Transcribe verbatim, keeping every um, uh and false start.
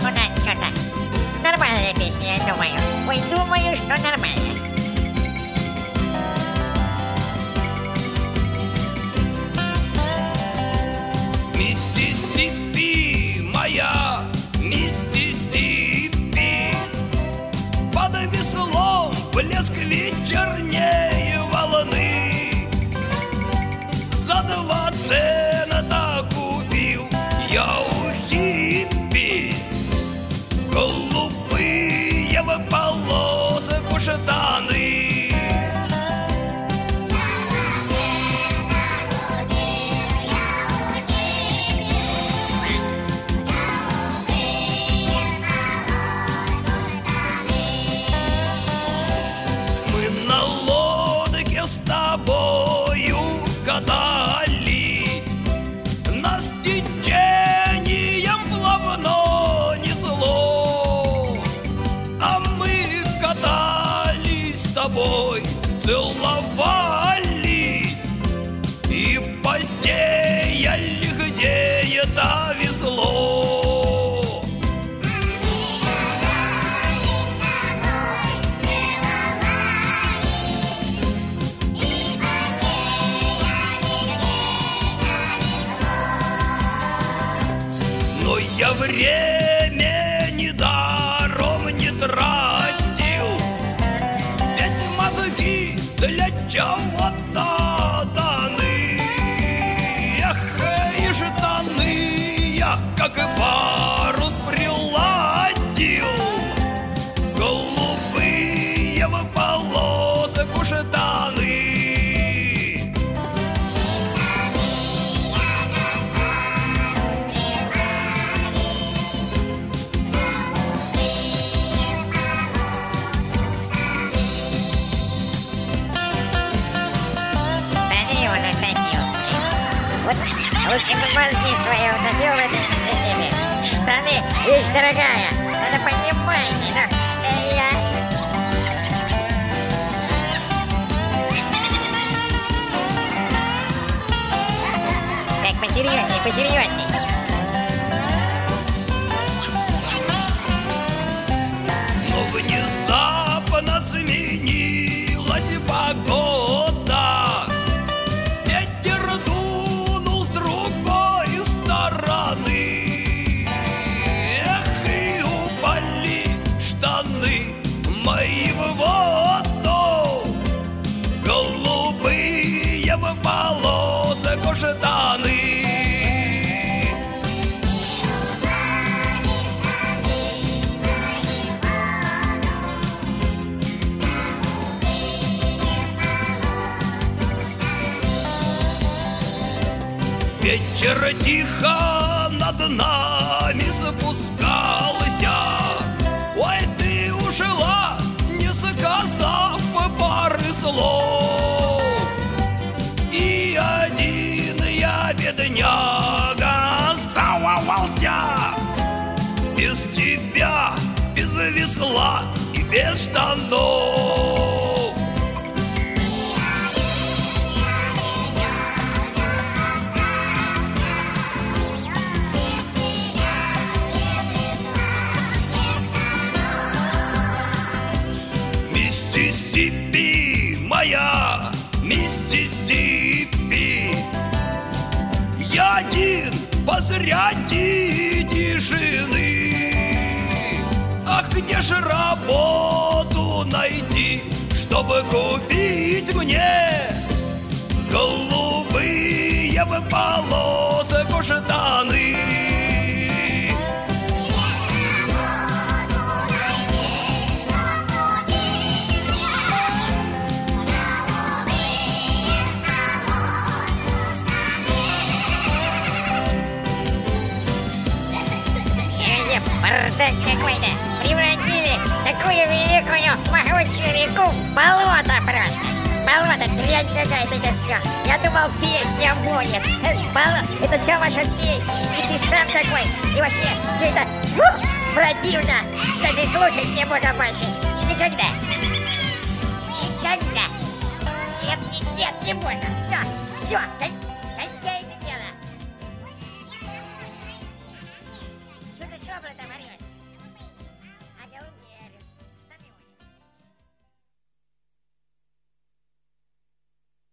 Ну да, что-то. Нормальная песня, я думаю. Ой, думаю, что нормально. Миссисипи, моя Миссисипи, под веслом блеск вечернее волны. За два цента купил я у хиппи голубые в полоску штаны. С тобою катались, нас течением плавно несло, а мы катались с тобой, целовались и посеяли где-то весло. Но я время недаром не тратил, ведь мозги для чего-то даны. Эх, и штаны я, как парус, приладил, голубые в полоску штаны. Вот лучше бы мозги свои утопил в этой себе. Штаны, вещь дорогая, надо понимать, да? Э, я... Так, посерьезней, посерьезней. Но внезапно сменилась погода. Мои в воду, голубые в полоску штаны. Вечер тихо над нами спускался. Ой, ты ушла, не сказав пары слов. И один я, бедняга, оставался без тебя, без весла и без штанов. Миссисипи, моя Миссисипи, я один посреди тишины. Ах, где ж работу найти, чтобы купить мне голубые в полоску штаны? Бардак какой-то. Превратили такую великую могучую реку в болото просто. Болото, дрянь какая-то это все. Я думал, песня будет. Болото, это все ваша песня. И ты сам такой. И вообще, все это фу, противно. Даже слушать не буду больше. Никогда. Никогда. Нет, нет, не буду. Все, все.